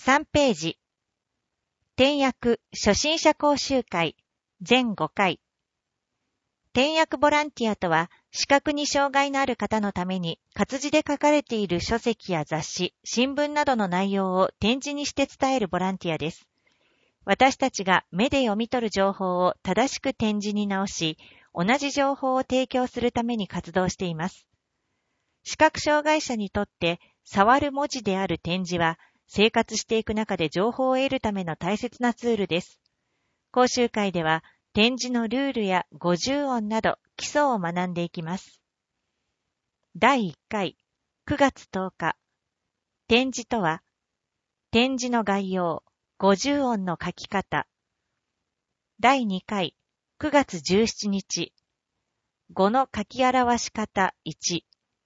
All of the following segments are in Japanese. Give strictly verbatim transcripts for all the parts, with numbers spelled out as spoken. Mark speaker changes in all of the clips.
Speaker 1: さんページ。転訳初心者講習会ぜんごかい。転訳ボランティアとは、視覚に障害のある方のために活字で書かれている書籍や雑誌、新聞などの内容を点字にして伝えるボランティアです。私たちが目で読み取る情報を正しく点字に直し、同じ情報を提供するために活動しています。視覚障害者にとって触る文字である点字は、生活していく中で情報を得るための大切なツールです。講習会では、点字のルールや五十音など基礎を学んでいきます。だいいっかい、くがつとおか。点字とは、点字の概要、五十音の書き方。だいにかい、くがつじゅうしちにち。語の書き表し方いち。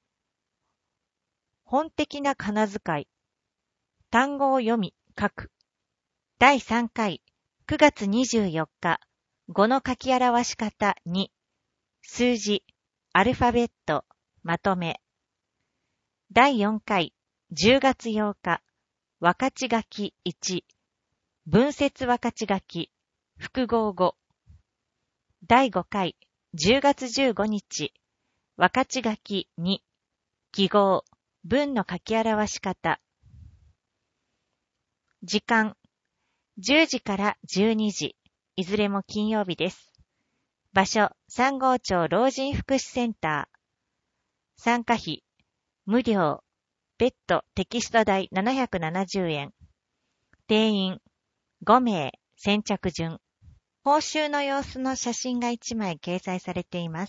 Speaker 1: 本的な仮名遣い。単語を読み、書く。だいさんかい、くがつにじゅうよっか。語の書き表し方に。数字、アルファベット、まとめ。だいよんかい、じゅうがつようか。分かち書きいち。文節分かち書き、複合語。だいごかい、じゅうがつじゅうごにち。分かち書きに。記号、文の書き表し方。時間、じゅうじからじゅうにじ。いずれも金曜日です。場所、三郷町老人福祉センター。参加費、無料。別途テキスト代ななひゃくななじゅうえん。定員、ごめい、先着順。講習の様子の写真がいちまい掲載されています。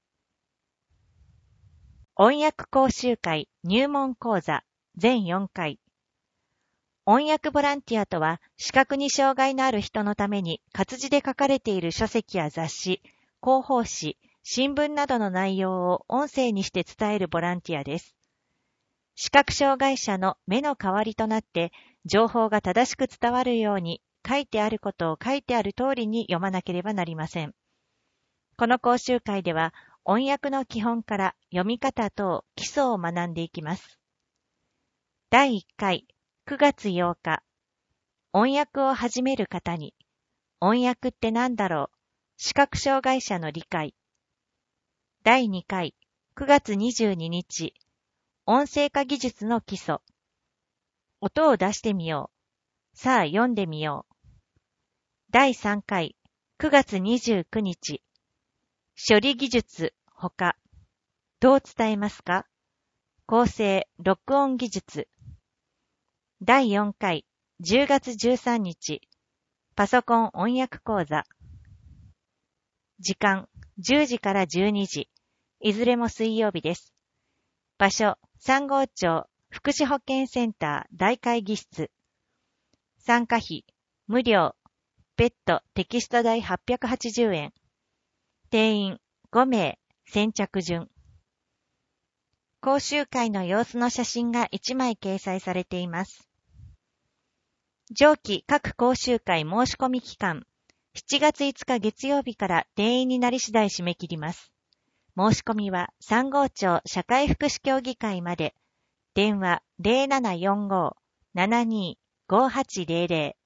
Speaker 1: 音訳講習会入門講座ぜんよんかい。音訳ボランティアとは、視覚に障害のある人のために活字で書かれている書籍や雑誌、広報誌、新聞などの内容を音声にして伝えるボランティアです。視覚障害者の目の代わりとなって、情報が正しく伝わるように、書いてあることを書いてある通りに読まなければなりません。この講習会では、音訳の基本から読み方等基礎を学んでいきます。だいいっかい、くがつようか。音訳を始める方に、音訳って何だろう、視覚障害者の理解。だいにかい、くがつにじゅうににち。音声化技術の基礎。音を出してみよう。さあ読んでみよう。だいさんかい、くがつにじゅうくにち。処理技術、ほか。どう伝えますか？構成、録音技術。だいよんかい、じゅうがつじゅうさんにち。パソコン音訳講座。時間、じゅうじからじゅうにじ。いずれも水曜日です。場所、三郷町福祉保健センター大会議室。参加費、無料。別途テキスト代はっぴゃくはちじゅうえん。定員、ごめい、先着順。講習会の様子の写真がいちまい掲載されています。上記各講習会申し込み期間、しちがついつか月曜日から定員になり次第締め切ります。申し込みは三郷町社会福祉協議会まで。電話 ゼロななよんごーななにーごーはちゼロゼロ